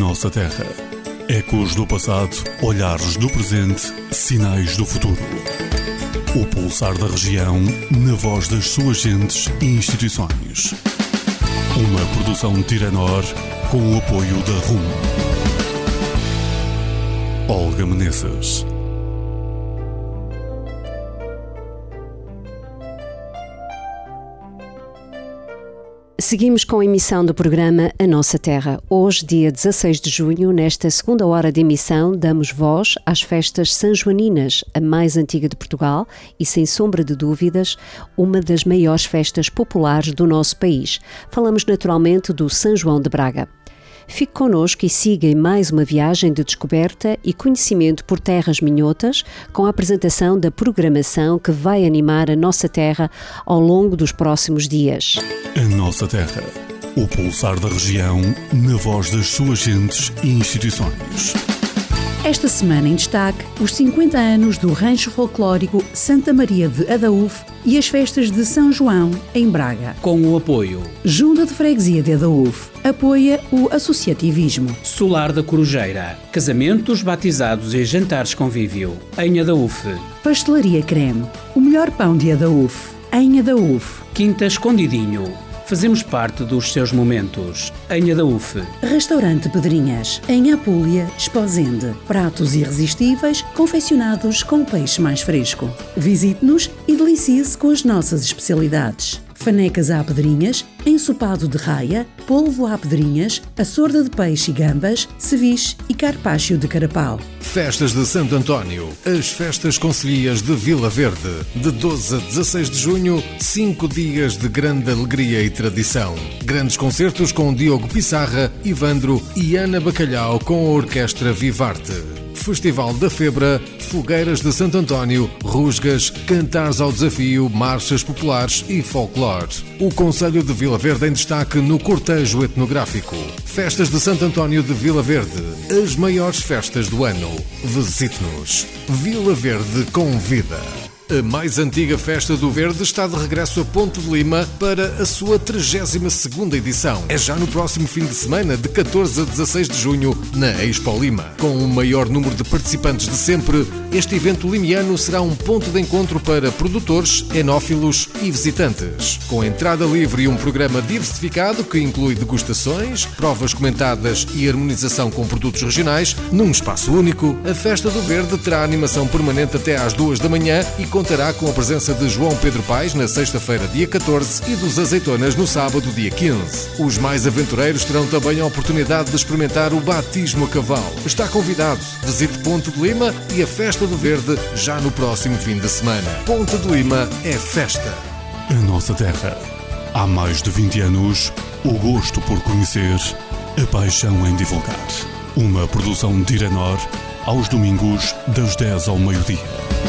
nossa terra. Ecos do passado, olhares do presente, sinais do futuro. O pulsar da região, na voz das suas gentes e instituições. Uma produção Tiranor, com o apoio da RUM. Olga Meneses. Seguimos com a emissão do programa A Nossa Terra. Hoje, dia 16 de junho, nesta segunda hora de emissão, damos voz às festas sanjoaninas, a mais antiga de Portugal e, sem sombra de dúvidas, uma das maiores festas populares do nosso país. Falamos naturalmente do São João de Braga. Fique connosco e siga em mais uma viagem de descoberta e conhecimento por terras minhotas, com a apresentação da programação que vai animar a nossa terra ao longo dos próximos dias. A Nossa Terra, o pulsar da região, na voz das suas gentes e instituições. Esta semana em destaque, os 50 anos do Rancho Folclórico Santa Maria de Adaúfe e as festas de São João em Braga. Com o apoio Junta de Freguesia de Adaúfe apoia o associativismo. Solar da Corujeira, casamentos, batizados e jantares convívio em Adaúfe. Pastelaria Creme, o melhor pão de Adaúfe em Adaúfe. Quinta Escondidinho, fazemos parte dos seus momentos em Adaúfe. Restaurante Pedrinhas, em Apulia, Esposende. Pratos irresistíveis, confeccionados com peixe mais fresco. Visite-nos e delicie-se com as nossas especialidades. Fanecas à Pedrinhas, ensopado de raia, polvo à Pedrinhas, a sorda de peixe e gambas, ceviche e carpaccio de carapau. Festas de Santo António, as festas concelhias de Vila Verde. De 12 a 16 de junho, 5 dias de grande alegria e tradição. Grandes concertos com Diogo Pissarra, Ivandro e Ana Bacalhau com a Orquestra Vivarte. Festival da Febra, fogueiras de Santo António, rusgas, cantares ao desafio, marchas populares e folclore. O Concelho de Vila Verde em destaque no cortejo etnográfico. Festas de Santo António de Vila Verde, as maiores festas do ano. Visite-nos. Vila Verde convida. A mais antiga Festa do Verde está de regresso a Ponte de Lima para a sua 32ª edição. É já no próximo fim de semana, de 14 a 16 de junho, na Expo Lima. Com o maior número de participantes de sempre, este evento limiano será um ponto de encontro para produtores, enófilos e visitantes. Com entrada livre e um programa diversificado que inclui degustações, provas comentadas e harmonização com produtos regionais, num espaço único, a Festa do Verde terá animação permanente até às 2 da manhã e contará com a presença de João Pedro Paes na sexta-feira, dia 14, e dos Azeitonas no sábado, dia 15. Os mais aventureiros terão também a oportunidade de experimentar o batismo a cavalo. Está convidado. Visite Ponte de Lima e a Festa do Verde já no próximo fim de semana. Ponte de Lima é festa. A Nossa Terra. Há mais de 20 anos, o gosto por conhecer, a paixão em divulgar. Uma produção Tiranor, aos domingos, das 10 ao meio-dia.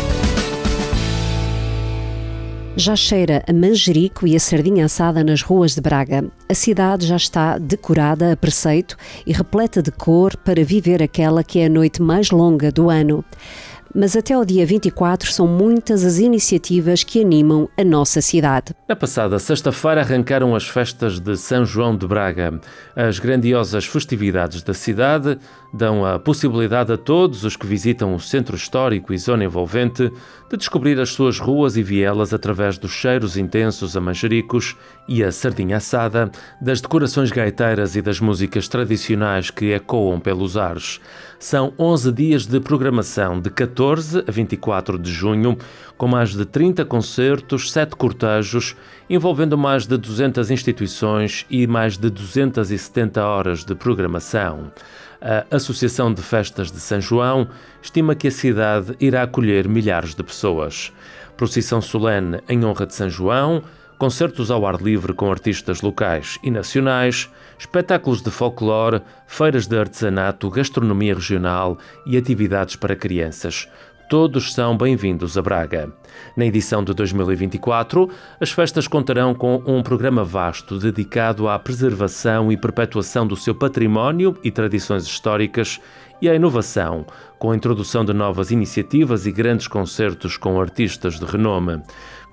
Já cheira a manjerico e a sardinha assada nas ruas de Braga. A cidade já está decorada a preceito e repleta de cor para viver aquela que é a noite mais longa do ano. Mas até ao dia 24 são muitas as iniciativas que animam a nossa cidade. Na passada sexta-feira arrancaram as festas de São João de Braga. As grandiosas festividades da cidade dão a possibilidade a todos os que visitam o centro histórico e zona envolvente de descobrir as suas ruas e vielas através dos cheiros intensos a manjericos e a sardinha assada, das decorações gaiteiras e das músicas tradicionais que ecoam pelos ares. São 11 dias de programação, de 14 a 24 de junho, com mais de 30 concertos, 7 cortejos, envolvendo mais de 200 instituições e mais de 270 horas de programação. A Associação de Festas de São João estima que a cidade irá acolher milhares de pessoas. Procissão solene em honra de São João, concertos ao ar livre com artistas locais e nacionais, espetáculos de folclore, feiras de artesanato, gastronomia regional e atividades para crianças. Todos são bem-vindos a Braga. Na edição de 2024, as festas contarão com um programa vasto dedicado à preservação e perpetuação do seu património e tradições históricas e à inovação, com a introdução de novas iniciativas e grandes concertos com artistas de renome.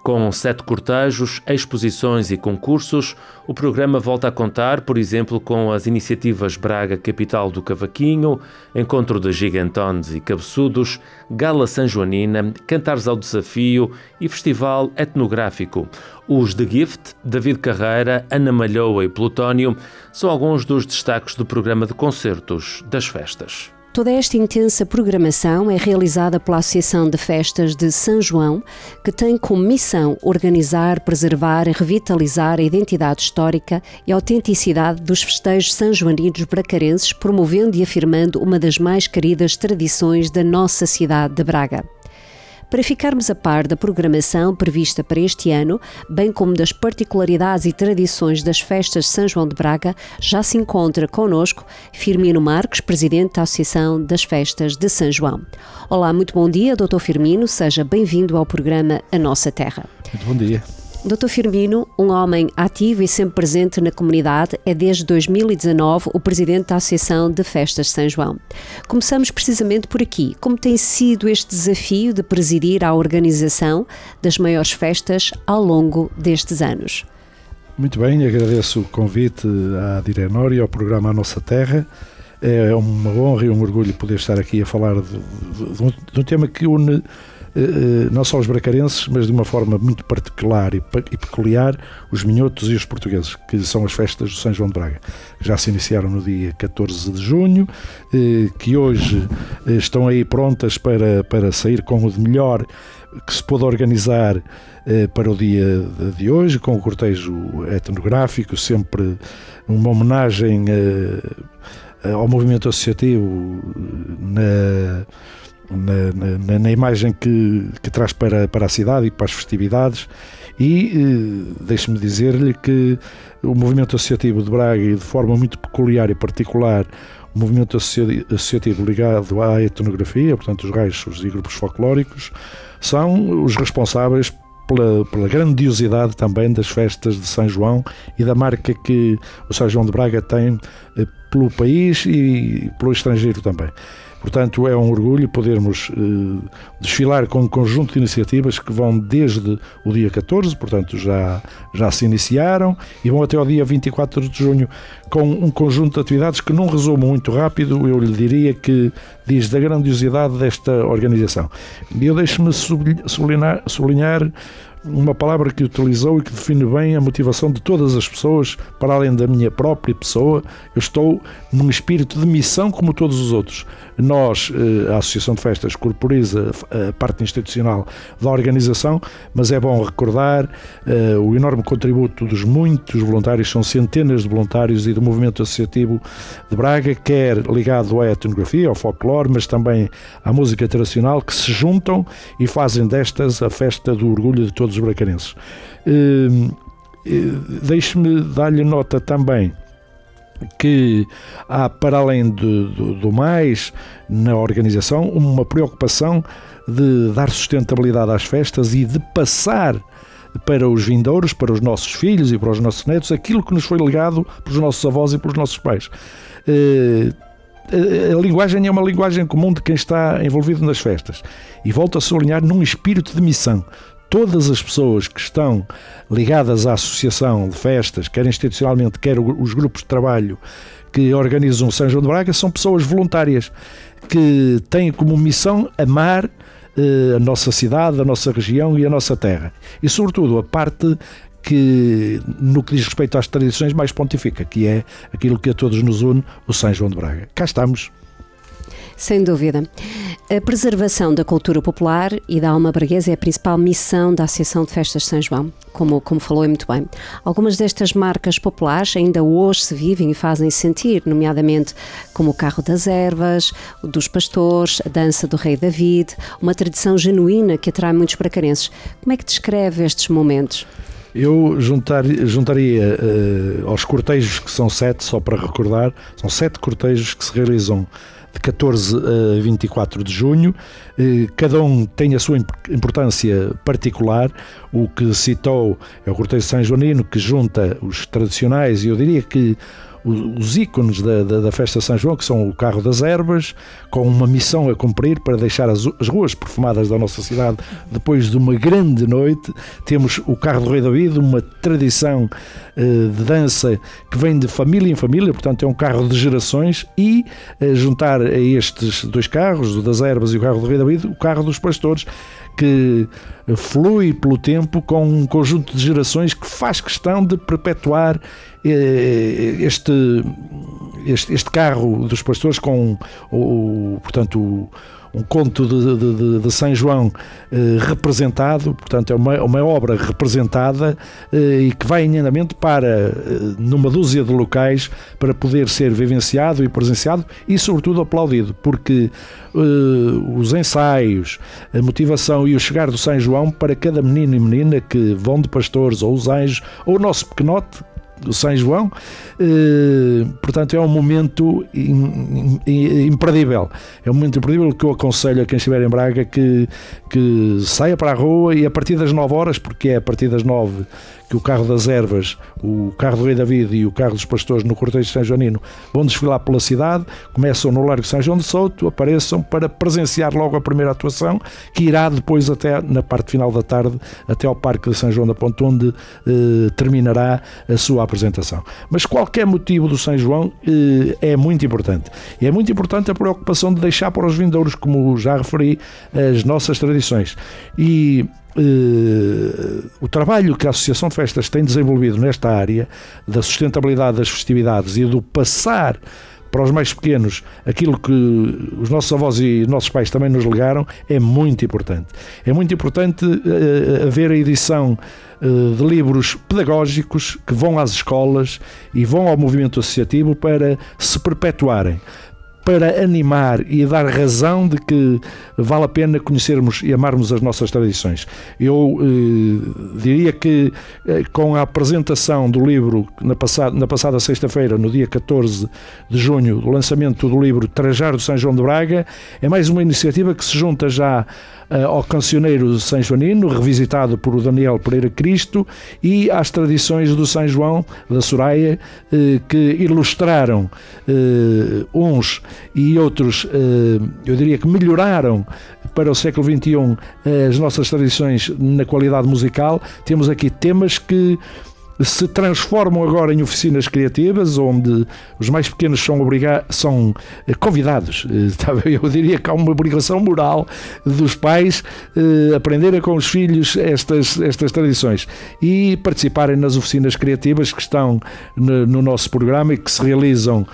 Com 7 cortejos, exposições e concursos, o programa volta a contar, por exemplo, com as iniciativas Braga Capital do Cavaquinho, Encontro de Gigantones e Cabeçudos, Gala Sanjoanina, Cantares ao Desafio e Festival Etnográfico. Os The Gift, David Carreira, Ana Malhoa e Plutónio são alguns dos destaques do programa de concertos das festas. Toda esta intensa programação é realizada pela Associação de Festas de São João, que tem como missão organizar, preservar e revitalizar a identidade histórica e a autenticidade dos festejos sanjoaninos bracarenses, promovendo e afirmando uma das mais queridas tradições da nossa cidade de Braga. Para ficarmos a par da programação prevista para este ano, bem como das particularidades e tradições das festas de São João de Braga, já se encontra connosco Firmino Marques, presidente da Associação das Festas de São João. Olá, muito bom dia, Dr. Firmino, seja bem-vindo ao programa A Nossa Terra. Muito bom dia. Dr. Firmino, um homem ativo e sempre presente na comunidade, é desde 2019 o presidente da Associação de Festas de São João. Começamos precisamente por aqui. Como tem sido este desafio de presidir a organização das maiores festas ao longo destes anos? Muito bem, agradeço o convite à Direnor e ao programa A Nossa Terra. É uma honra e um orgulho poder estar aqui a falar de um tema que une não só os bracarenses, mas de uma forma muito particular e peculiar, os minhotos e os portugueses, que são as festas do São João de Braga. Já se iniciaram no dia 14 de junho, que hoje estão aí prontas para sair com o de melhor que se pôde organizar para o dia de hoje, com o cortejo etnográfico, sempre uma homenagem ao movimento associativo na imagem que traz para a cidade e para as festividades. E deixe-me dizer-lhe que o movimento associativo de Braga, e de forma muito peculiar e particular, o movimento associativo ligado à etnografia, portanto os raichos e grupos folclóricos, são os responsáveis pela grandiosidade também das festas de São João e da marca que o São João de Braga tem pelo país e pelo estrangeiro também. Portanto, é um orgulho podermos desfilar com um conjunto de iniciativas que vão desde o dia 14, portanto já se iniciaram, e vão até ao dia 24 de junho, com um conjunto de atividades que, num resumo muito rápido, eu lhe diria que diz da grandiosidade desta organização. E eu deixo-me sublinhar uma palavra que utilizou e que define bem a motivação de todas as pessoas, para além da minha própria pessoa. Eu estou num espírito de missão como todos os outros. Nós, a Associação de Festas, corporiza a parte institucional da organização, mas é bom recordar o enorme contributo dos muitos voluntários, são centenas de voluntários, e do movimento associativo de Braga, quer ligado à etnografia, ao folclore, mas também à música tradicional, que se juntam e fazem destas a festa do orgulho de todos os bracarenses. Deixe-me dar-lhe nota também que há, para além do mais, na organização, uma preocupação de dar sustentabilidade às festas e de passar para os vindouros, para os nossos filhos e para os nossos netos, aquilo que nos foi legado pelos nossos avós e pelos nossos pais. A linguagem é uma linguagem comum de quem está envolvido nas festas, e volto a sublinhar, num espírito de missão. Todas as pessoas que estão ligadas à associação de festas, quer institucionalmente, quer os grupos de trabalho que organizam o São João de Braga, são pessoas voluntárias que têm como missão amar a nossa cidade, a nossa região e a nossa terra. E, sobretudo, a parte que, no que diz respeito às tradições, mais pontifica, que é aquilo que a todos nos une, o São João de Braga. Cá estamos. Sem dúvida. A preservação da cultura popular e da alma braguesa é a principal missão da Associação de Festas de São João, como falou muito bem. Algumas destas marcas populares ainda hoje se vivem e fazem sentir, nomeadamente como o Carro das Ervas, o dos Pastores, a Dança do Rei David, uma tradição genuína que atrai muitos bracarenses. Como é que descreve estes momentos? Eu juntaria aos cortejos, que são 7, só para recordar, são 7 cortejos que se realizam de 14 a 24 de junho, cada um tem a sua importância particular. O que citou é o cortejo sanjoanino, que junta os tradicionais, e eu diria que os ícones da festa de São João, que são o carro das ervas, com uma missão a cumprir para deixar as ruas perfumadas da nossa cidade depois de uma grande noite. Temos o carro do Rei David, uma tradição de dança que vem de família em família, portanto é um carro de gerações, e juntar a estes dois carros, o das ervas e o carro do Rei David, o carro dos pastores, que flui pelo tempo com um conjunto de gerações que faz questão de perpetuar este carro dos pastores com portanto um conto de São João representado, portanto é uma obra representada e que vai em andamento para numa dúzia de locais para poder ser vivenciado e presenciado e sobretudo aplaudido, porque os ensaios, a motivação e o chegar do São João para cada menino e menina que vão de pastores ou os anjos ou o nosso pequenote do São João, portanto é um momento imperdível. É um momento imperdível que eu aconselho a quem estiver em Braga que saia para a rua e a partir das 9 horas, porque é a partir das 9 que o carro das ervas, o carro do Rei David e o carro dos pastores no cortejo São Joanino vão desfilar pela cidade, começam no Largo São João de Souto, apareçam para presenciar logo a primeira atuação, que irá depois até na parte final da tarde, até ao Parque de São João da Ponte, onde terminará a sua apresentação. Mas qualquer motivo do São João é muito importante. E é muito importante a preocupação de deixar para os vindouros, como já referi, as nossas tradições. E o trabalho que a Associação de Festas tem desenvolvido nesta área da sustentabilidade das festividades e do passar para os mais pequenos aquilo que os nossos avós e nossos pais também nos legaram é muito importante. É muito importante haver a edição de livros pedagógicos que vão às escolas e vão ao movimento associativo para se perpetuarem, para animar e dar razão de que vale a pena conhecermos e amarmos as nossas tradições. Eu diria que com a apresentação do livro na passada sexta-feira, no dia 14 de junho, o lançamento do livro Trajar do São João de Braga, é mais uma iniciativa que se junta já ao cancioneiro São Joanino, revisitado por Daniel Pereira Cristo, e às tradições do São João da Soraya, que ilustraram uns e outros, eu diria que melhoraram para o século XXI as nossas tradições na qualidade musical. Temos aqui temas que se transformam agora em oficinas criativas, onde os mais pequenos são convidados. Eu diria que há uma obrigação moral dos pais aprenderem com os filhos estas tradições e participarem nas oficinas criativas que estão no nosso programa e que se realizam,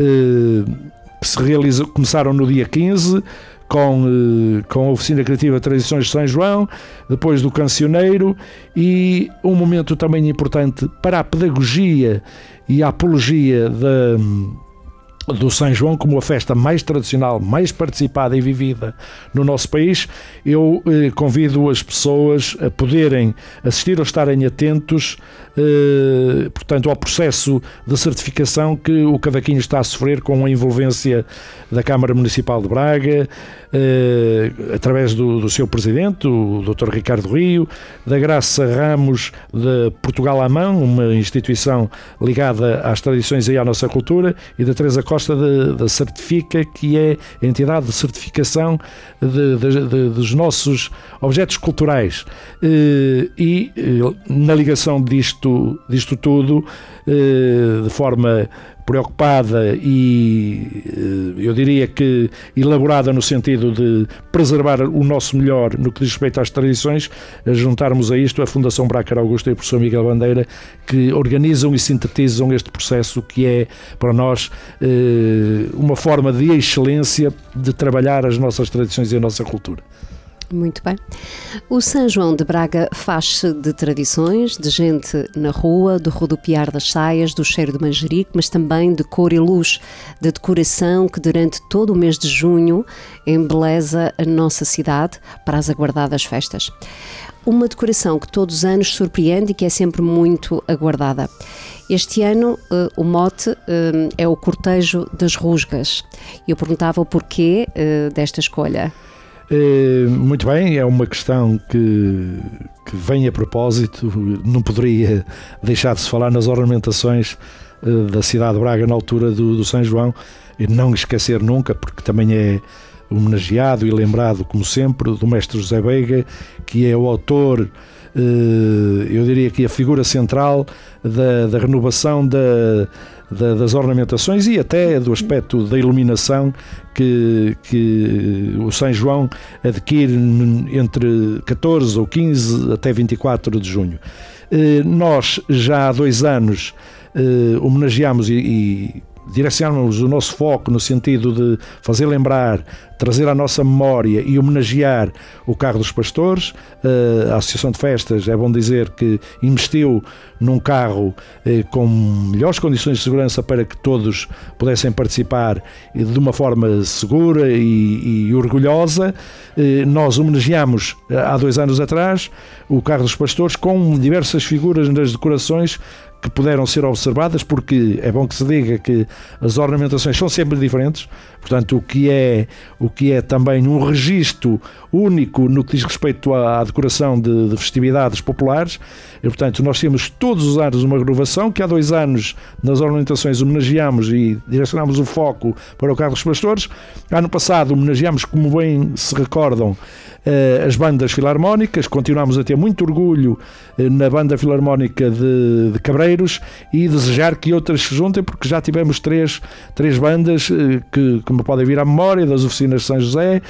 começaram no dia 15, com a Oficina Criativa Tradições de São João, depois do Cancioneiro, e um momento também importante para a pedagogia e a apologia do São João como a festa mais tradicional, mais participada e vivida no nosso país. Eu convido as pessoas a poderem assistir ou estarem atentos, portanto, ao processo de certificação que o Cavaquinho está a sofrer com a envolvência da Câmara Municipal de Braga, através do seu presidente, o Dr. Ricardo Rio, da Graça Ramos de Portugal à Mão, uma instituição ligada às tradições e à nossa cultura, e da Teresa Costa da Certifica, que é a entidade de certificação dos nossos objetos culturais. E na ligação disto tudo, de forma preocupada e eu diria que elaborada no sentido de preservar o nosso melhor no que diz respeito às tradições, a juntarmos a isto a Fundação Brácar Augusta e o professor Miguel Bandeira, que organizam e sintetizam este processo que é para nós uma forma de excelência de trabalhar as nossas tradições e a nossa cultura. Muito bem. O São João de Braga faz-se de tradições, de gente na rua, do rodopiar das saias, do cheiro de manjerico, mas também de cor e luz, de decoração que durante todo o mês de junho embeleza a nossa cidade para as aguardadas festas. Uma decoração que todos os anos surpreende e que é sempre muito aguardada. Este ano o mote é o Cortejo das Rusgas. Eu perguntava o porquê desta escolha. Muito bem, é uma questão que vem a propósito. Não poderia deixar de se falar nas ornamentações da cidade de Braga na altura do São João, e não esquecer nunca, porque também é homenageado e lembrado, como sempre, do mestre José Veiga, que é o autor, eu diria que a figura central da renovação das ornamentações e até do aspecto da iluminação que o São João adquire entre 14 ou 15 até 24 de junho. Nós já há 2 anos homenageamos e direcionamos o nosso foco no sentido de fazer lembrar, trazer à nossa memória e homenagear o Carro dos Pastores. A Associação de Festas, é bom dizer que investiu num carro com melhores condições de segurança para que todos pudessem participar de uma forma segura e orgulhosa. Nós homenageamos há 2 anos atrás o Carro dos Pastores com diversas figuras nas decorações que puderam ser observadas, porque é bom que se diga que as ornamentações são sempre diferentes, portanto o que é também um registro único no que diz respeito à decoração de festividades populares, e portanto nós temos todos os anos uma renovação, que há 2 anos nas ornamentações homenageamos e direcionamos o foco para o Carro dos Pastores. Ano passado homenageamos, como bem se recordam, as bandas filarmónicas, continuamos a ter muito orgulho na banda filarmónica de Cabreiros e desejar que outras se juntem, porque já tivemos três bandas que me podem vir à memória, das oficinas de São José,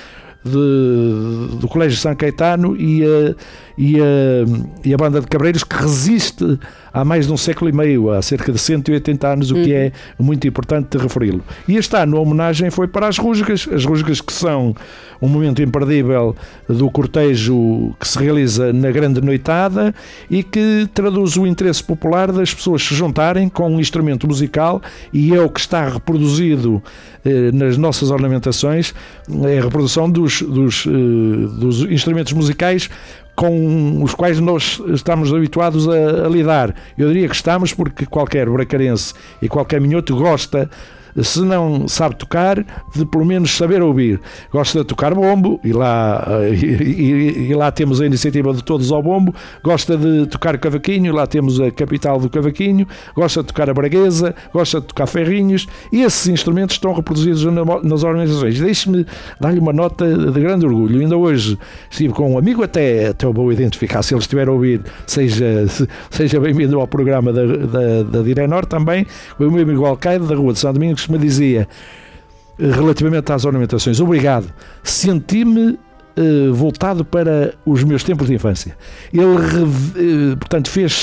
do Colégio São Caetano e a banda de Cabreiros, que resiste há mais de 1 século e meio, há cerca de 180 anos, o que é muito importante de referi-lo. E este ano a homenagem foi para as rusgas que são um momento imperdível do cortejo que se realiza na grande noitada e que traduz o interesse popular das pessoas se juntarem com um instrumento musical, e é o que está reproduzido nas nossas ornamentações, é a reprodução dos instrumentos musicais com os quais nós estamos habituados a lidar. Eu diria que estamos, porque qualquer bracarense e qualquer minhoto gosta, se não sabe tocar, de pelo menos saber ouvir. Gosta de tocar bombo, e lá temos a iniciativa de Todos ao Bombo. Gosta de tocar cavaquinho, lá temos a capital do cavaquinho. Gosta de tocar a braguesa, gosta de tocar ferrinhos, e esses instrumentos estão reproduzidos nas organizações. Deixe-me dar-lhe uma nota de grande orgulho. Ainda hoje estive com um amigo, até eu vou identificar, se ele estiver a ouvir, seja bem-vindo ao programa da Direnor também, o meu amigo Alcaide, da Rua de São Domingos, que me dizia, relativamente às ornamentações: obrigado, senti-me voltado para os meus tempos de infância. Ele, portanto, fez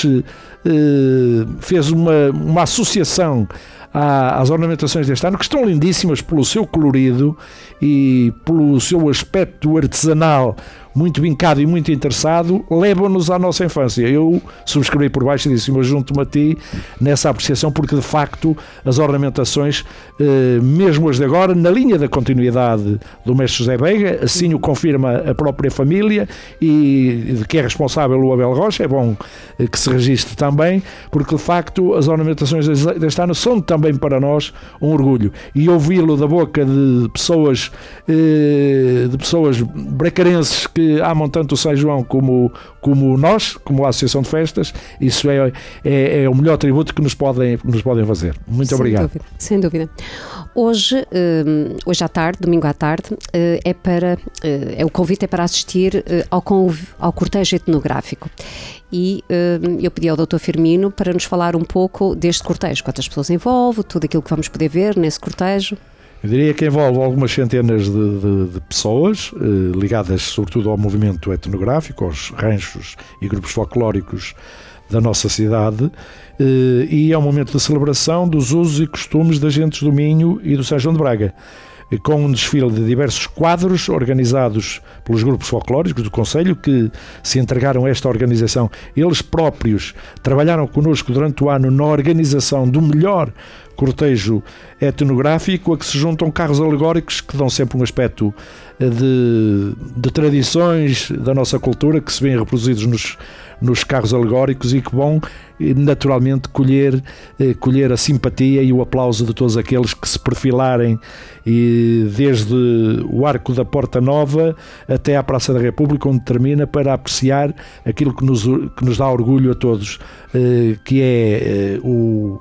uma associação às ornamentações deste ano, que estão lindíssimas pelo seu colorido e pelo seu aspecto artesanal muito vincado e muito interessado, levam-nos à nossa infância. Eu subscrevi por baixo e disse: mas junto-me a ti nessa apreciação, porque de facto as ornamentações, mesmo as de agora, na linha da continuidade do mestre José Veiga, assim o confirma a própria família, e de que é responsável o Abel Rocha, é bom que se registre também, porque de facto as ornamentações deste ano são também para nós um orgulho, e ouvi-lo da boca de pessoas bracarenses que amam tanto o São João como nós, como a Associação de Festas, isso é o melhor tributo que nos podem fazer. Muito obrigado. Sem dúvida. Hoje à tarde, domingo à tarde, o convite é para assistir ao cortejo etnográfico. E eu pedi ao Dr. Firmino para nos falar um pouco deste cortejo, quantas pessoas envolve, tudo aquilo que vamos poder ver nesse cortejo. Eu diria que envolve algumas centenas de pessoas ligadas sobretudo ao movimento etnográfico, aos ranchos e grupos folclóricos da nossa cidade, e é um momento de celebração dos usos e costumes das gentes do Minho e do São João de Braga, com um desfile de diversos quadros organizados pelos grupos folclóricos do Conselho, que se entregaram a esta organização. Eles próprios trabalharam connosco durante o ano na organização do melhor cortejo etnográfico, a que se juntam carros alegóricos que dão sempre um aspecto de tradições da nossa cultura, que se vêem reproduzidos nos carros alegóricos, e que vão naturalmente colher a simpatia e o aplauso de todos aqueles que se perfilarem, e desde o Arco da Porta Nova até à Praça da República, onde termina, para apreciar aquilo que nos dá orgulho a todos, que é o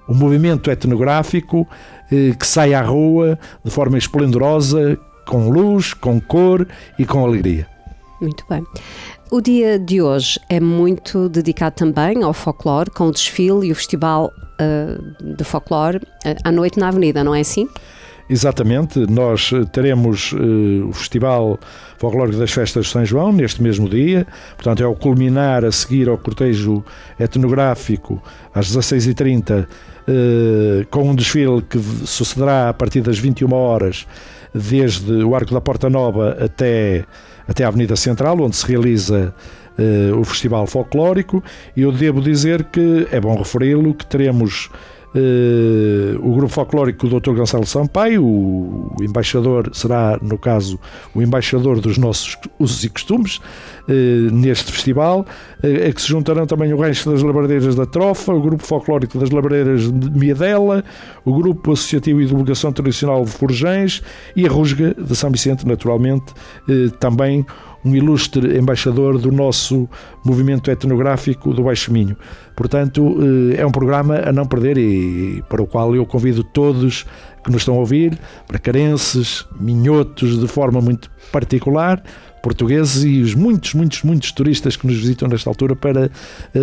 um movimento etnográfico que sai à rua de forma esplendorosa, com luz, com cor e com alegria. Muito bem. O dia de hoje é muito dedicado também ao folclore, com o desfile e o festival de folclore à noite na Avenida, não é assim? Exatamente, nós teremos o Festival Folclórico das Festas de São João neste mesmo dia, portanto é o culminar a seguir ao cortejo etnográfico às 16h30, com um desfile que sucederá a partir das 21 horas, desde o Arco da Porta Nova até a Avenida Central, onde se realiza o Festival Folclórico, e eu devo dizer que é bom referi-lo, que teremos o grupo folclórico do Dr. Gonçalo Sampaio, o embaixador, será no caso o embaixador dos nossos usos e costumes neste festival, a que se juntarão também o Rancho das Labradeiras da Trofa, o grupo folclórico das Labradeiras de Miadela, o grupo associativo e divulgação tradicional de Forjães e a Rusga de São Vicente, naturalmente, também um ilustre embaixador do nosso movimento etnográfico do Baixo Minho. Portanto, é um programa a não perder e para o qual eu convido todos que nos estão a ouvir, bracarenses, minhotos de forma muito particular, portugueses e os muitos turistas que nos visitam nesta altura para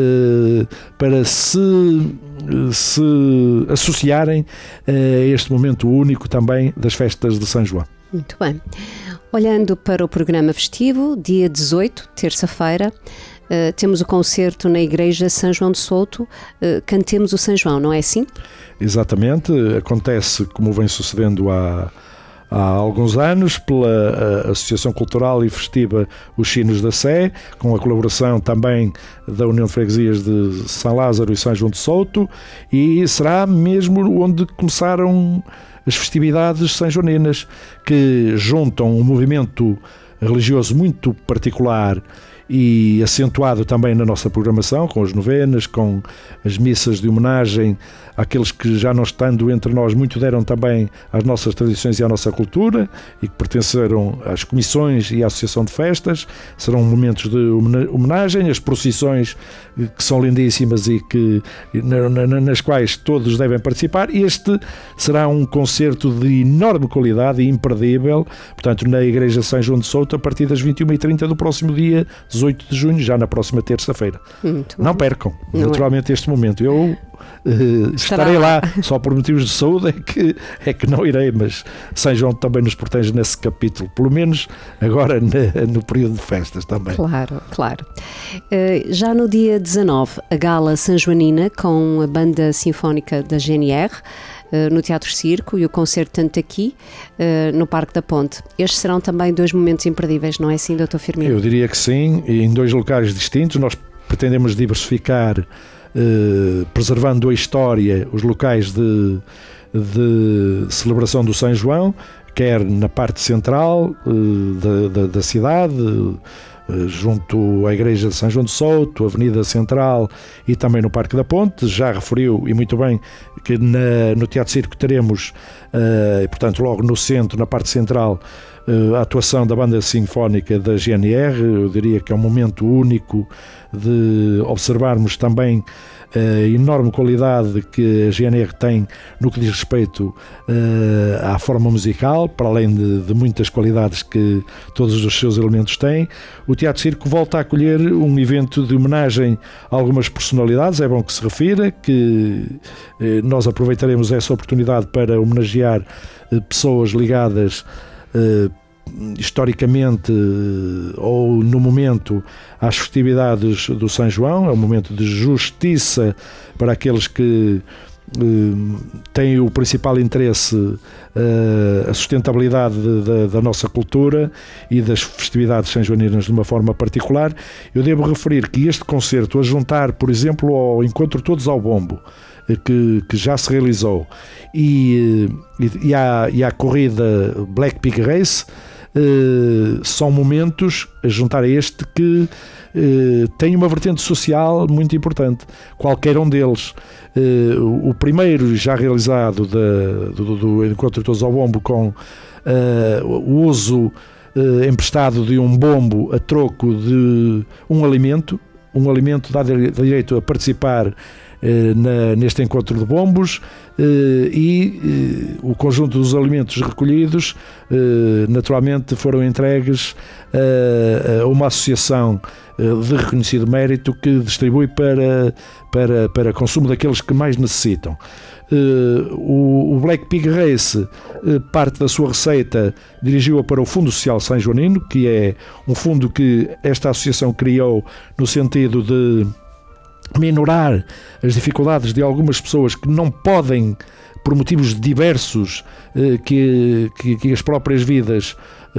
se associarem a este momento único também das festas de São João. Muito bem. Olhando para o programa festivo, dia 18, terça-feira, temos o concerto na Igreja São João de Souto, Cantemos o São João, não é assim? Exatamente, acontece como vem sucedendo há alguns anos pela Associação Cultural e Festiva Os Sinos da Sé, com a colaboração também da União de Freguesias de São Lázaro e São João de Souto, e será mesmo onde começaram as festividades sanjoaninas, que juntam um movimento religioso muito particular e acentuado também na nossa programação, com as novenas, com as missas de homenagem àqueles que, já não estando entre nós, muito deram também às nossas tradições e à nossa cultura e que pertenceram às comissões e à associação de festas. Serão momentos de homenagem, as procissões que são lindíssimas e nas quais todos devem participar. Este será um concerto de enorme qualidade e imperdível, portanto, na Igreja São João de Souto, a partir das 21h30 do próximo dia 18 de junho, já na próxima terça-feira. Não percam, naturalmente, este momento. Eu estarei lá, só por motivos de saúde é que não irei, mas São João também nos protege nesse capítulo, pelo menos agora no período de festas também. Claro. Já no dia 19, a Gala Sanjoanina com a Banda Sinfónica da GNR, no Teatro Circo, e o concerto tanto aqui no Parque da Ponte. Estes serão também dois momentos imperdíveis, não é assim, Dr. Firmino? Eu diria que sim, em dois locais distintos. Nós pretendemos diversificar, preservando a história, os locais de celebração do São João, quer na parte central da cidade, junto à Igreja de São João de Souto, Avenida Central e também no Parque da Ponte. Já referiu, e muito bem, que no Teatro Circo teremos, portanto, logo no centro, na parte central, a atuação da Banda Sinfónica da GNR. Eu diria que é um momento único de observarmos também a enorme qualidade que a GNR tem no que diz respeito à forma musical, para além de muitas qualidades que todos os seus elementos têm. O Teatro Circo volta a acolher um evento de homenagem a algumas personalidades. É bom que se refira que nós aproveitaremos essa oportunidade para homenagear pessoas ligadas historicamente ou no momento às festividades do São João. É um momento de justiça para aqueles que têm o principal interesse, a sustentabilidade da nossa cultura e das festividades sanjoaninas de uma forma particular. Eu devo referir que este concerto, a juntar, por exemplo, ao Encontro Todos ao Bombo, que já se realizou, e à corrida Black Pig Race, são momentos a juntar a este que tem uma vertente social muito importante. Qualquer um deles, o primeiro já realizado do Encontro Todos ao Bombo, com o uso emprestado de um bombo a troco de um alimento dá direito a participar neste encontro de bombos, e o conjunto dos alimentos recolhidos naturalmente foram entregues a uma associação de reconhecido mérito que distribui para consumo daqueles que mais necessitam. O Black Pig Race, parte da sua receita dirigiu-a para o Fundo Social São Joanino, que é um fundo que esta associação criou no sentido de minorar as dificuldades de algumas pessoas que não podem, por motivos diversos que as próprias vidas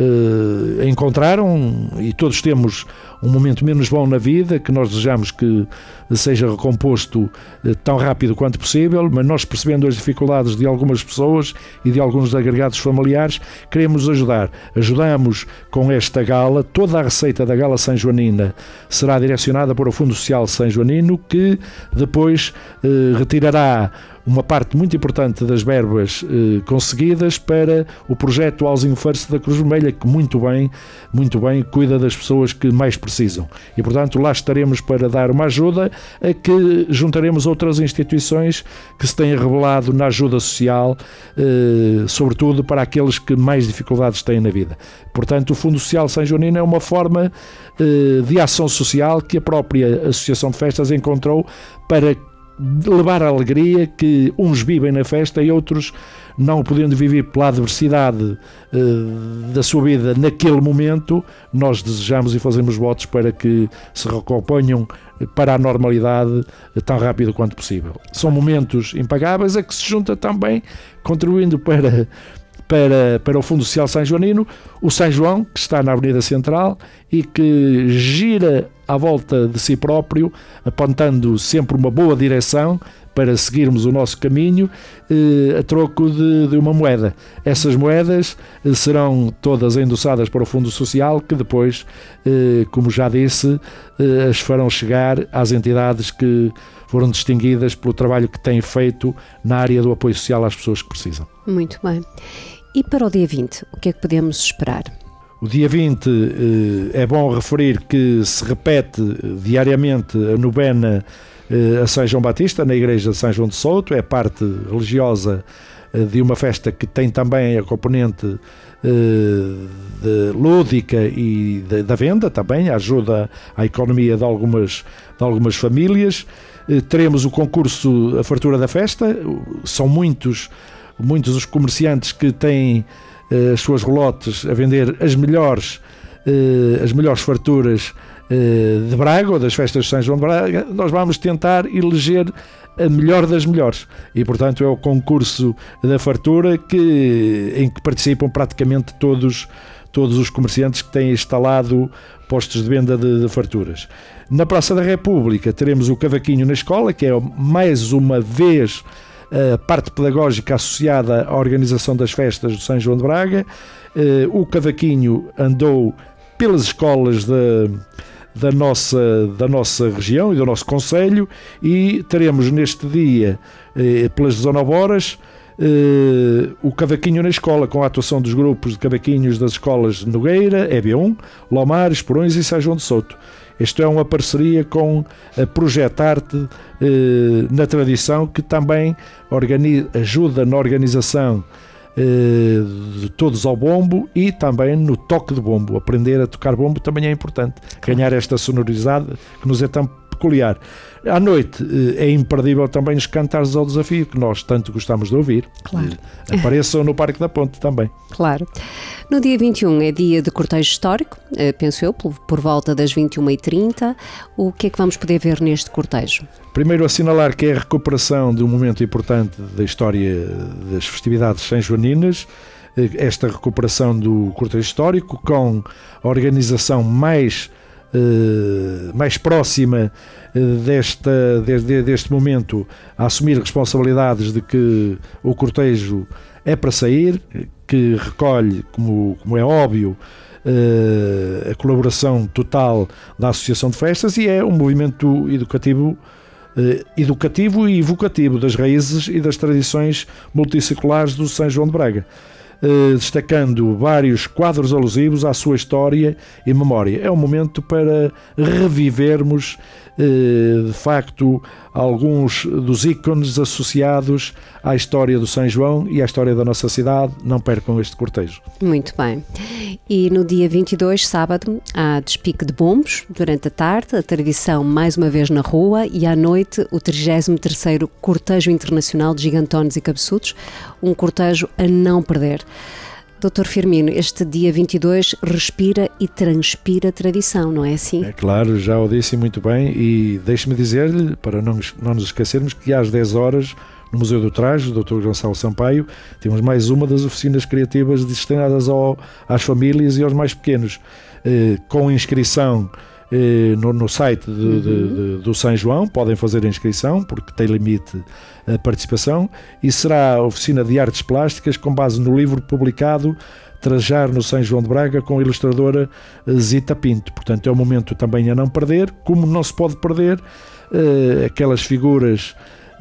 encontraram, e todos temos um momento menos bom na vida, que nós desejamos que seja recomposto tão rápido quanto possível, mas nós, percebendo as dificuldades de algumas pessoas e de alguns agregados familiares, queremos ajudar. Ajudamos com esta gala. Toda a receita da Gala São Joanina será direcionada para o Fundo Social São Joanino, que depois retirará uma parte muito importante das verbas conseguidas para o projeto Housing First da Cruz Vermelha, que muito bem cuida das pessoas que mais precisam. E, portanto, lá estaremos para dar uma ajuda, a que juntaremos outras instituições que se têm revelado na ajuda social, sobretudo para aqueles que mais dificuldades têm na vida. Portanto, o Fundo Social São Joanino é uma forma de ação social que a própria Associação de Festas encontrou para levar a alegria que uns vivem na festa e outros, não podendo viver pela adversidade da sua vida naquele momento, nós desejamos e fazemos votos para que se recomponham para a normalidade tão rápido quanto possível. São momentos impagáveis a que se junta também, contribuindo para o Fundo Social São Joanino, o São João, que está na Avenida Central e que gira à volta de si próprio, apontando sempre uma boa direção para seguirmos o nosso caminho, a troco de uma moeda. Essas moedas serão todas endossadas para o Fundo Social, que depois, como já disse, as farão chegar às entidades que foram distinguidas pelo trabalho que têm feito na área do apoio social às pessoas que precisam. Muito bem. E para o dia 20, o que é que podemos esperar? O dia 20 é bom referir que se repete diariamente a novena a São João Batista na Igreja de São João de Souto. É parte religiosa de uma festa que tem também a componente lúdica e da venda também, ajuda à economia de algumas famílias. Teremos o concurso A Fartura da Festa. São muitos os comerciantes que têm as suas relotes a vender as melhores farturas de Braga, ou das festas de São João de Braga. Nós vamos tentar eleger a melhor das melhores, e portanto é o concurso da fartura em que participam praticamente todos os comerciantes que têm instalado postos de venda de farturas. Na Praça da República teremos o Cavaquinho na Escola, que é mais uma vez a parte pedagógica associada à organização das festas do São João de Braga. O Cavaquinho andou pelas escolas da nossa região e do nosso concelho, e teremos neste dia, pelas 19 horas, o Cavaquinho na Escola, com a atuação dos grupos de cavaquinhos das escolas de Nogueira, EB1, Lomares, Porões e São João de Souto. Isto é uma parceria com a Projetarte na Tradição, que também ajuda na organização de todos ao bombo e também no toque de bombo. Aprender a tocar bombo também é importante, ganhar esta sonoridade que nos é tão peculiar. À noite é imperdível também os cantares ao desafio, que nós tanto gostamos de ouvir. Claro. Apareçam no Parque da Ponte também. Claro. No dia 21 é dia de cortejo histórico, penso eu, por volta das 21h30. O que é que vamos poder ver neste cortejo? Primeiro, assinalar que é a recuperação de um momento importante da história das festividades sanjoaninas, esta recuperação do cortejo histórico, com a organização mais próxima deste momento, a assumir responsabilidades de que o cortejo é para sair, que recolhe, como é óbvio, a colaboração total da Associação de Festas, e é um movimento educativo e evocativo das raízes e das tradições multisseculares do São João de Braga. destacando vários quadros alusivos à sua história e memória. É um momento para revivermos, de facto, alguns dos ícones associados à história do São João e à história da nossa cidade. Não percam este cortejo. Muito bem. E no dia 22, sábado, há despique de bombos durante a tarde, a tradição mais uma vez na rua, e à noite o 33º Cortejo Internacional de Gigantones e Cabeçudos, um cortejo a não perder. Dr. Firmino, este dia 22 respira e transpira tradição, não é assim? É claro, já o disse muito bem, e deixe-me dizer-lhe, para não nos esquecermos, que às 10 horas, no Museu do Traje, o Dr. Gonçalo Sampaio, temos mais uma das oficinas criativas destinadas às famílias e aos mais pequenos, com inscrição no site do São João. Podem fazer a inscrição porque tem limite a participação, e será a oficina de artes plásticas com base no livro publicado Trajar no São João de Braga, com a ilustradora Zita Pinto. Portanto, é um momento também a não perder, como não se pode perder aquelas figuras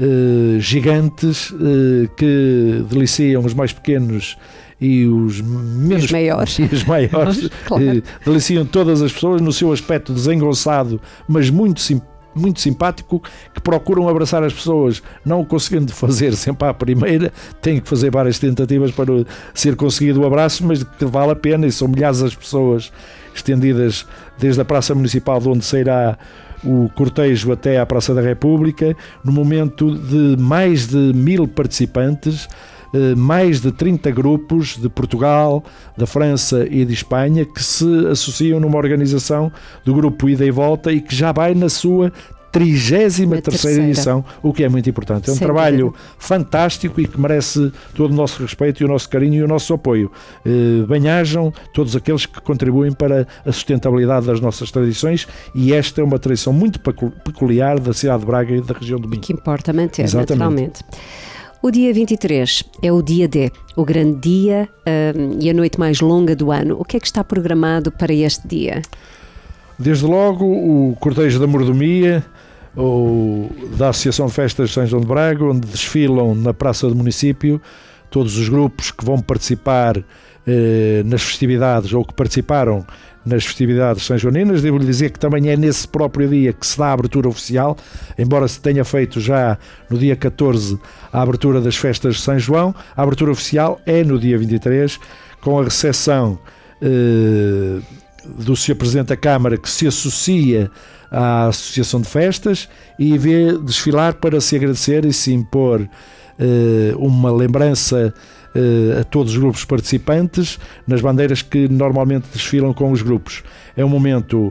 gigantes que deliciam os mais pequenos e os maiores, claro. Deliciam todas as pessoas no seu aspecto desengonçado, mas muito simpático, que procuram abraçar as pessoas, não o conseguindo fazer sempre à primeira, têm que fazer várias tentativas para ser conseguido o abraço, mas que vale a pena, e são milhares as pessoas estendidas desde a Praça Municipal, de onde sairá o cortejo, até à Praça da República, no momento de mais de 1000 participantes, mais de 30 grupos de Portugal, da França e de Espanha, que se associam numa organização do grupo Ida e Volta, e que já vai na sua 33ª edição, o que é muito importante. É um trabalho fantástico e que merece todo o nosso respeito e o nosso carinho e o nosso apoio. Bem-ajam todos aqueles que contribuem para a sustentabilidade das nossas tradições, e esta é uma tradição muito peculiar da cidade de Braga e da região do Minho. Que importa manter, exatamente, naturalmente. O dia 23 é o dia D, o grande dia e a noite mais longa do ano. O que é que está programado para este dia? Desde logo o cortejo da mordomia, ou da Associação de Festas de São João de Braga, onde desfilam na Praça do Município todos os grupos que vão participar nas festividades, ou que participaram nas festividades são-joaninas. Devo-lhe dizer que também é nesse próprio dia que se dá a abertura oficial, embora se tenha feito já no dia 14 a abertura das festas de São João. A abertura oficial é no dia 23, com a recepção do Sr. Presidente da Câmara, que se associa à Associação de Festas e vê desfilar para se agradecer e se impor uma lembrança a todos os grupos participantes nas bandeiras que normalmente desfilam com os grupos. É um momento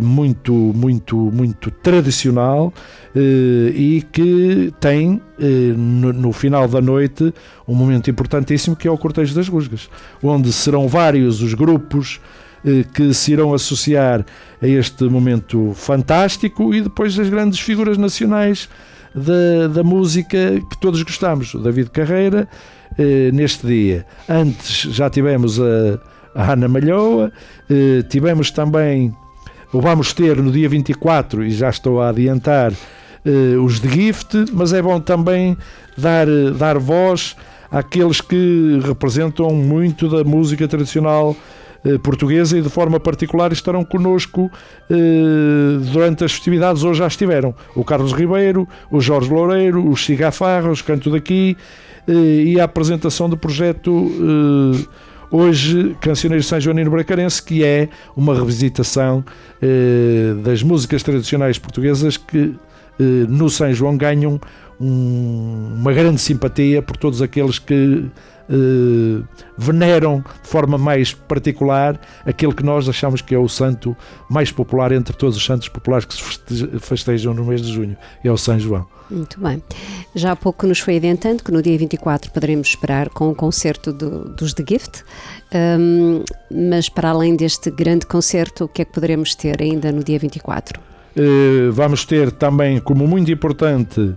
muito tradicional e que tem no final da noite um momento importantíssimo, que é o Cortejo das Rusgas, onde serão vários os grupos que se irão associar a este momento fantástico, e depois as grandes figuras nacionais da música que todos gostamos. O David Carreira, neste dia. Antes já tivemos a Ana Malhoa, tivemos também, ou vamos ter no dia 24, e já estou a adiantar, os The Gift, mas é bom também dar voz àqueles que representam muito da música tradicional portuguesa, e de forma particular estarão connosco durante as festividades. Hoje já estiveram o Carlos Ribeiro, o Jorge Loureiro, o Cigafarra, os Canto Daqui, e a apresentação do projeto hoje Cancioneiro São Joanino Bracarense, que é uma revisitação das músicas tradicionais portuguesas que no São João ganham uma grande simpatia por todos aqueles que veneram de forma mais particular aquele que nós achamos que é o santo mais popular entre todos os santos populares que se festejam no mês de junho, é o São João. Muito bem. Já há pouco nos foi adiantando que no dia 24 poderemos esperar com o concerto dos The Gift, mas para além deste grande concerto, o que é que poderemos ter ainda no dia 24? Vamos ter também, como muito importante,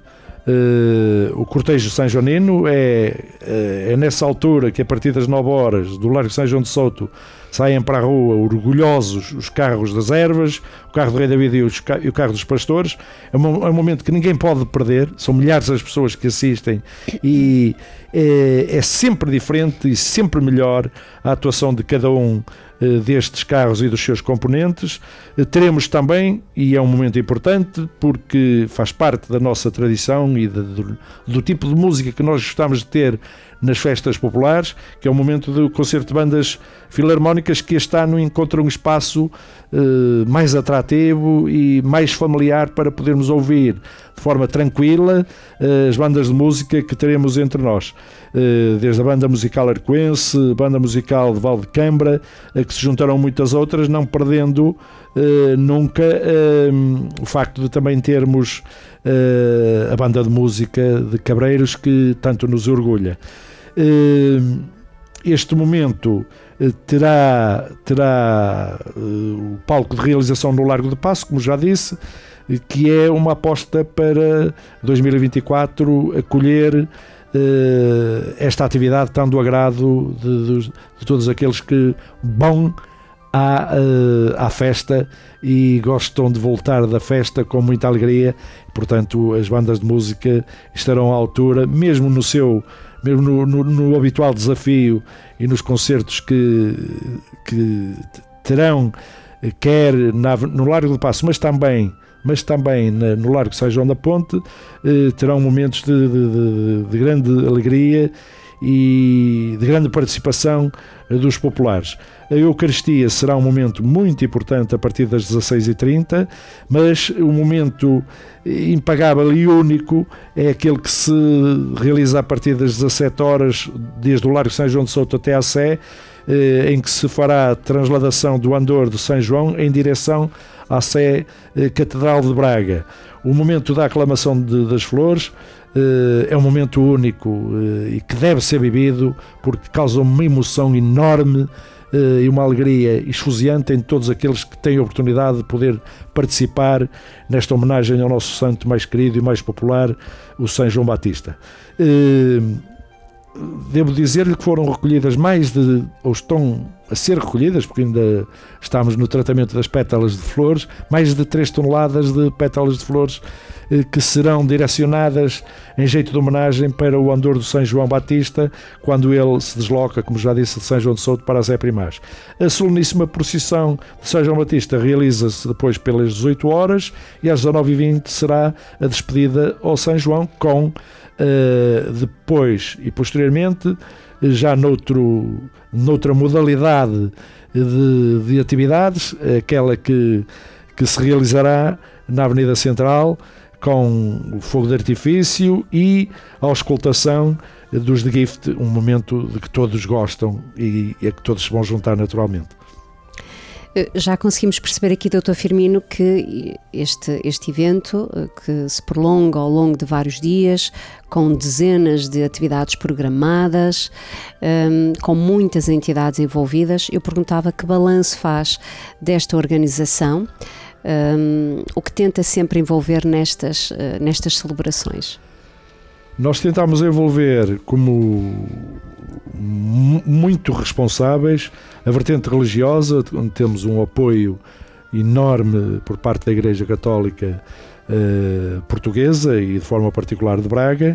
O cortejo sanjoanino é nessa altura que, a partir das 9 horas, do Largo São João de Souto, saem para a rua orgulhosos os carros das ervas, o carro do Rei David e o carro dos pastores. É um momento que ninguém pode perder, são milhares as pessoas que assistem e é sempre diferente e sempre melhor a atuação de cada um destes carros e dos seus componentes. Teremos também, e é um momento importante porque faz parte da nossa tradição e do tipo de música que nós gostamos de ter nas festas populares, que é o momento do concerto de bandas filarmónicas, que este ano encontra um espaço mais atrativo e mais familiar para podermos ouvir de forma tranquila as bandas de música que teremos entre nós, desde a banda musical arcoense, banda musical de Valdecambra, a que se juntarão muitas outras, não perdendo nunca o facto de também termos a banda de música de Cabreiros, que tanto nos orgulha. Este momento terá o palco de realização no Largo de Paço, como já disse, que é uma aposta para 2024 acolher esta atividade tão do agrado de todos aqueles que vão à festa e gostam de voltar da festa com muita alegria. Portanto, as bandas de música estarão à altura, mesmo no habitual desafio e nos concertos que terão, quer no Largo do Paço, mas também no Largo São João da Ponte, terão momentos de grande alegria e de grande participação dos populares. A Eucaristia será um momento muito importante a partir das 16h30, mas o momento impagável e único é aquele que se realiza a partir das 17 horas, desde o Largo São João de Souto até à Sé, em que se fará a transladação do Andor de São João em direção à Sé Catedral de Braga. O momento da aclamação das flores é um momento único e que deve ser vivido, porque causa uma emoção enorme e uma alegria esfuziante em todos aqueles que têm a oportunidade de poder participar nesta homenagem ao nosso santo mais querido e mais popular, o São João Batista. Devo dizer-lhe que foram recolhidas ou estão a ser recolhidas, porque ainda estamos no tratamento das pétalas de flores, mais de 3 toneladas de pétalas de flores que serão direcionadas em jeito de homenagem para o Andor do São João Batista, quando ele se desloca, como já disse, de São João de Souto para Zé Primaz. A soleníssima procissão de São João Batista realiza-se depois pelas 18 horas e às 19h20 será a despedida ao São João, com depois e posteriormente, já noutra modalidade de atividades, aquela que se realizará na Avenida Central, com o fogo de artifício e a auscultação dos The Gift, um momento de que todos gostam e a que todos se vão juntar naturalmente. Já conseguimos perceber aqui, Dr. Firmino, que este evento, que se prolonga ao longo de vários dias, com dezenas de atividades programadas, com muitas entidades envolvidas, eu perguntava que balanço faz desta organização, o que tenta sempre envolver nestas celebrações. Nós tentamos envolver como muito responsáveis a vertente religiosa, onde temos um apoio enorme por parte da Igreja Católica portuguesa e de forma particular de Braga.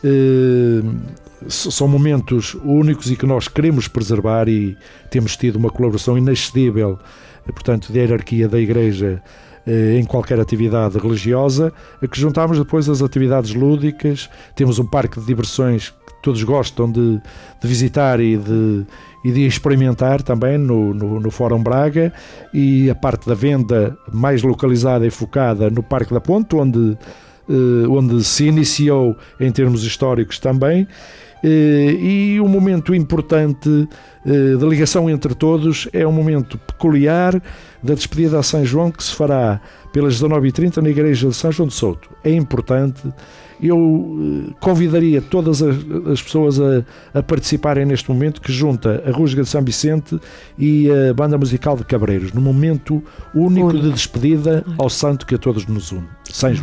São momentos únicos e que nós queremos preservar, e temos tido uma colaboração inexcedível, portanto, de hierarquia da Igreja em qualquer atividade religiosa, a que juntamos depois as atividades lúdicas. Temos um parque de diversões que todos gostam de visitar e de experimentar também no Fórum Braga, e a parte da venda mais localizada e focada no Parque da Ponte, onde se iniciou em termos históricos também. E um momento importante de ligação entre todos é um momento peculiar da despedida a São João, que se fará pelas 19h30 na Igreja de São João de Souto. É importante. Eu convidaria todas as pessoas a participarem neste momento, que junta a Rusga de São Vicente e a Banda Musical de Cabreiros, num momento único de despedida ao santo que a todos nos une, São João.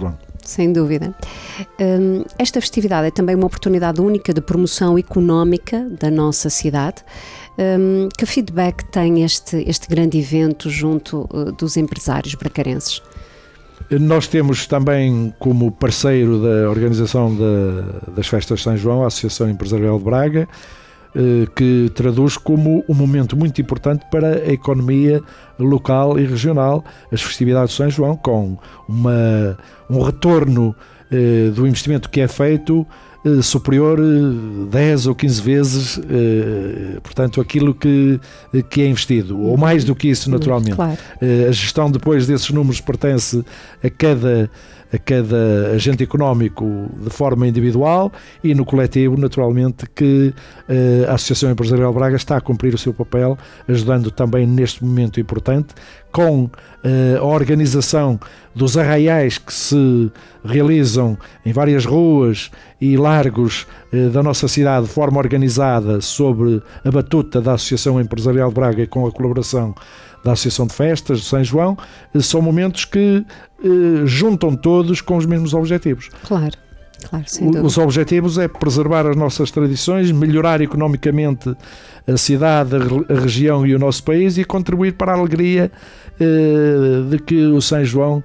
Sem dúvida. Esta festividade é também uma oportunidade única de promoção económica da nossa cidade. Que feedback tem este grande evento junto dos empresários bracarenses? Nós temos também como parceiro da organização das Festas de São João a Associação Empresarial de Braga, que traduz como um momento muito importante para a economia local e regional, as festividades de São João, com um retorno do investimento que é feito superior 10 ou 15 vezes, portanto, aquilo que é investido, ou mais do que isso, naturalmente. Claro. A gestão depois desses números pertence a cada agente económico de forma individual e no coletivo, naturalmente, que a Associação Empresarial de Braga está a cumprir o seu papel, ajudando também neste momento importante, com a organização dos arraiais que se realizam em várias ruas e largos da nossa cidade de forma organizada sob a batuta da Associação Empresarial de Braga e com a colaboração da Associação de Festas de São João. São momentos que juntam todos com os mesmos objetivos. Claro, sem dúvida. Os objetivos é preservar as nossas tradições, melhorar economicamente a cidade, a região e o nosso país e contribuir para a alegria de que o São João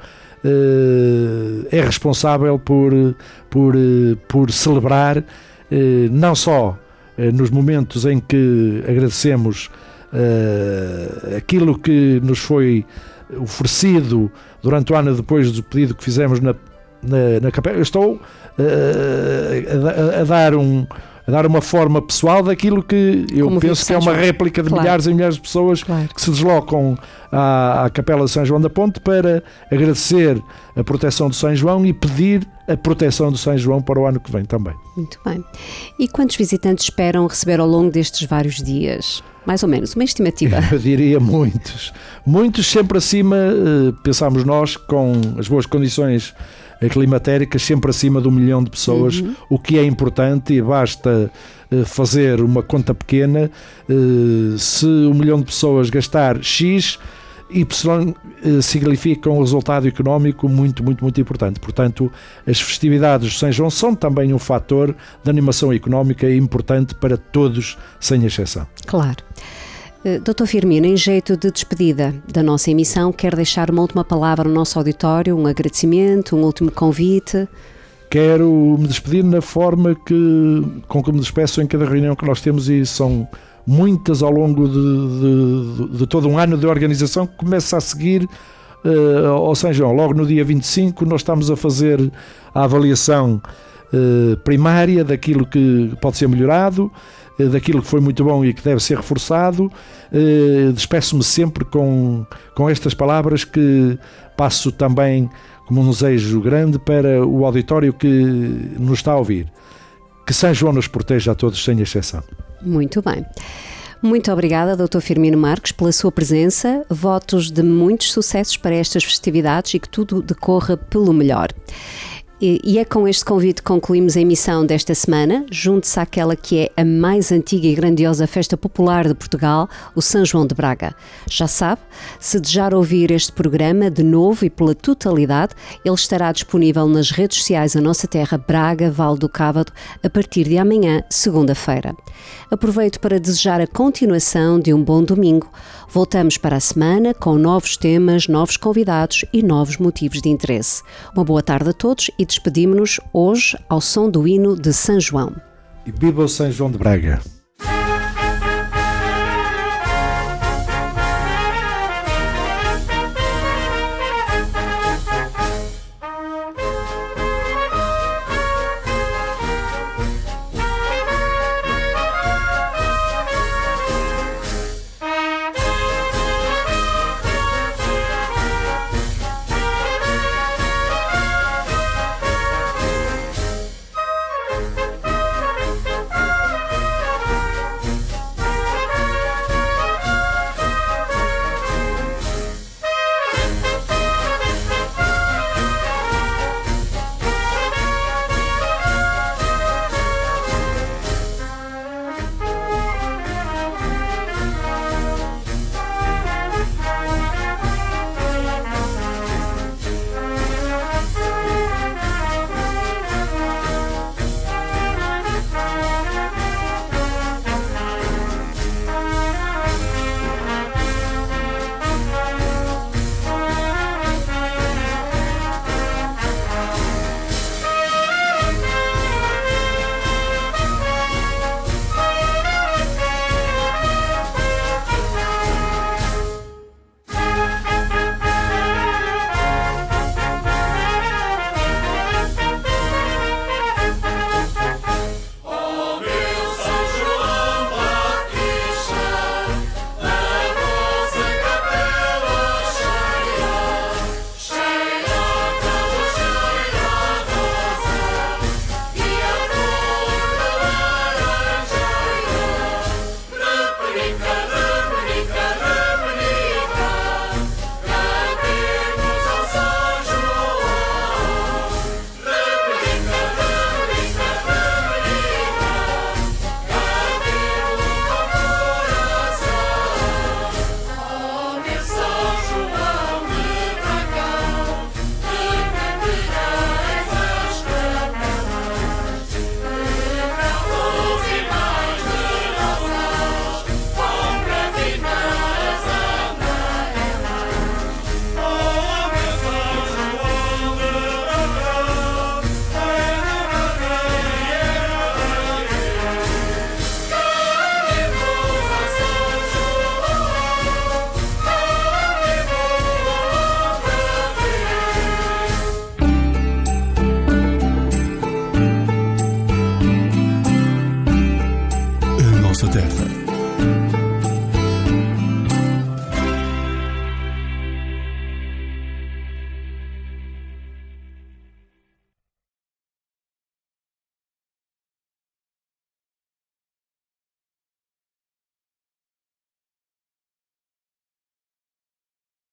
é responsável por celebrar, não só nos momentos em que agradecemos aquilo que nos foi oferecido durante o ano depois do pedido que fizemos na capela. Eu estou a dar uma forma pessoal daquilo que eu como penso que é uma réplica de milhares e milhares de pessoas que se deslocam à Capela de São João da Ponte para agradecer a proteção do São João e pedir a proteção do São João para o ano que vem também. Muito bem. E quantos visitantes esperam receber ao longo destes vários dias? Mais ou menos, uma estimativa. Eu diria muitos, sempre acima, pensámos nós, com as boas condições climatéricas, sempre acima de 1 milhão de pessoas, o que é importante, e basta fazer uma conta pequena. Se 1 milhão de pessoas gastar X, Y significa um resultado económico muito, muito, muito importante. Portanto, as festividades de São João são também um fator de animação económica importante para todos, sem exceção. Claro. Dr. Firmino, em jeito de despedida da nossa emissão, quer deixar uma última palavra no nosso auditório, um agradecimento, um último convite? Quero me despedir na forma com que me despeço em cada reunião que nós temos, e são muitas ao longo de todo um ano de organização, que começa a seguir ao São João. Logo no dia 25 nós estamos a fazer a avaliação primária daquilo que pode ser melhorado, daquilo que foi muito bom e que deve ser reforçado. Despeço-me sempre com estas palavras, que passo também como um desejo grande para o auditório que nos está a ouvir. Que São João nos proteja a todos, sem exceção. Muito bem. Muito obrigada, Dr. Firmino Marques, pela sua presença. Votos de muitos sucessos para estas festividades e que tudo decorra pelo melhor. E é com este convite que concluímos a emissão desta semana. Junte-se àquela que é a mais antiga e grandiosa festa popular de Portugal, o São João de Braga. Já sabe, se desejar ouvir este programa de novo e pela totalidade, ele estará disponível nas redes sociais A Nossa Terra Braga, Vale do Cávado, a partir de amanhã, segunda-feira. Aproveito para desejar a continuação de um bom domingo. Voltamos para a semana com novos temas, novos convidados e novos motivos de interesse. Uma boa tarde a todos e despedimos-nos hoje ao som do hino de São João. E viva o São João de Braga!